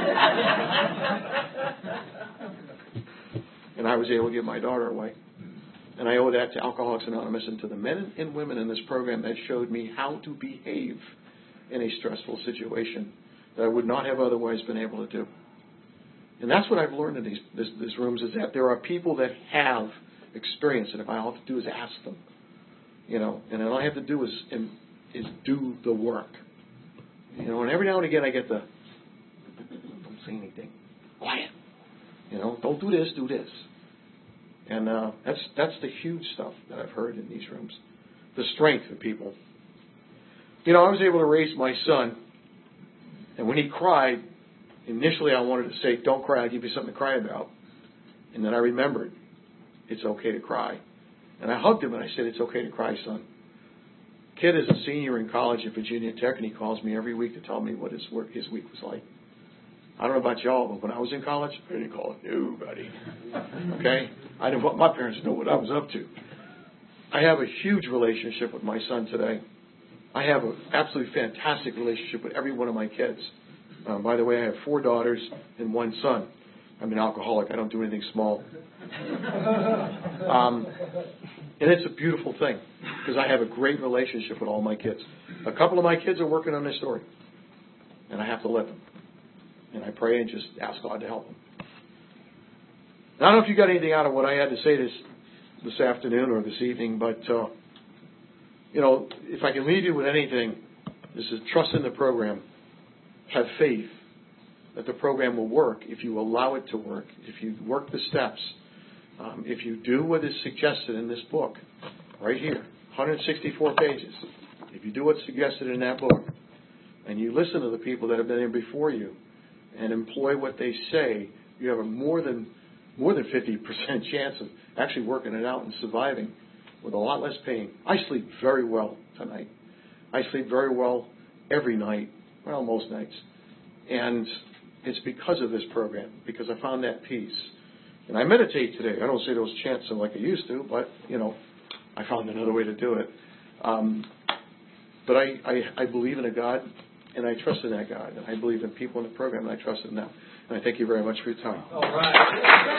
And I was able to give my daughter away. And I owe that to Alcoholics Anonymous and to the men and women in this program that showed me how to behave in a stressful situation that I would not have otherwise been able to do. And that's what I've learned in these this, these rooms, is that there are people that have experience, and if I all have to do is ask them, you know, and all I have to do is is do the work, you know. And every now and again I get the don't say anything, quiet, you know, don't do this, do this. And uh, that's that's the huge stuff that I've heard in these rooms. The strength of people. You know, I was able to raise my son, and when he cried, initially I wanted to say, don't cry, I'll give you something to cry about. And then I remembered, it's okay to cry. And I hugged him and I said, it's okay to cry, son. Kid is a senior in college at Virginia Tech, and he calls me every week to tell me what his work, his week was like. I don't know about y'all, but when I was in college, I didn't call nobody. Okay? I didn't want my parents to know what I was up to. I have a huge relationship with my son today. I have an absolutely fantastic relationship with every one of my kids. Um, by the way, I have four daughters and one son. I'm an alcoholic. I don't do anything small. Um, and it's a beautiful thing because I have a great relationship with all my kids. A couple of my kids are working on their story, and I have to let them. And I pray and just ask God to help them. Now, I don't know if you got anything out of what I had to say this this afternoon or this evening, but, uh, you know, if I can leave you with anything, this is trust in the program. Have faith that the program will work if you allow it to work, if you work the steps, um, if you do what is suggested in this book, right here, one hundred sixty-four pages. If you do what's suggested in that book, and you listen to the people that have been in before you, and employ what they say, you have a more than more than fifty percent chance of actually working it out and surviving with a lot less pain. I sleep very well tonight. I sleep very well every night, well, most nights. And it's because of this program, because I found that peace. And I meditate today. I don't say those chants like I used to, but, you know, I found another way to do it. Um, but I, I, I believe in a God, and I trust in that God. And I believe in people in the program, and I trust in them. And I thank you very much for your time. All right.